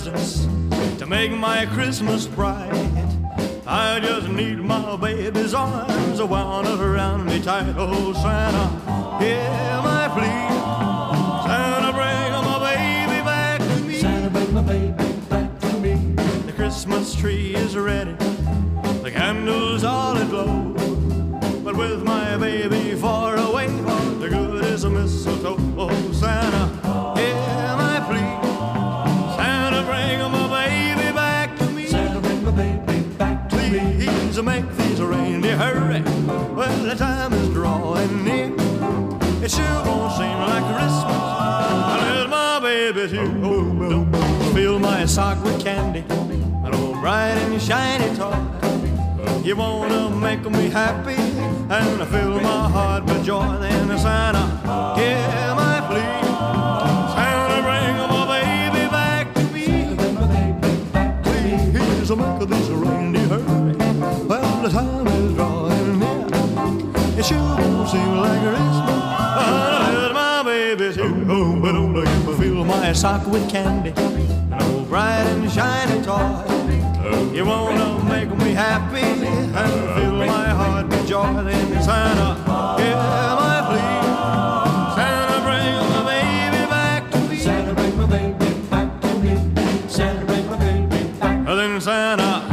presents to make my Christmas bright. I just need my baby's arms wound around me tight. Oh, Santa, hear my plea. Santa, bring my baby back to me. Santa, bring my baby back to me. The Christmas tree is ready, the candles all aglow, but with my baby far away, what the good is a mistletoe. Oh, Santa, hear my plea. Santa, bring my baby back to me. Santa, bring my baby back to me. Please make these reindeer hurry. Well, the time is drawing near. It sure won't seem like Christmas unless my baby's here. Oh, fill my sock with candy, an old bright and shiny toy. You wanna make me happy and fill my heart with joy. Then Santa, hear my plea. Santa, bring my baby back to me. Santa, bring my baby back to me. Please make these reindeer hurry. Well, the time is drawing near. It sure won't seem like Christmas unless my baby's here. Oh, but don't let me fill my sock with candy, an old bright and shiny toy. You wanna make me happy and fill my heart with joy. Then Santa, hear my plea. Santa, bring my baby back to me. Santa, bring my baby back to me. Santa, bring my baby back. Then Santa,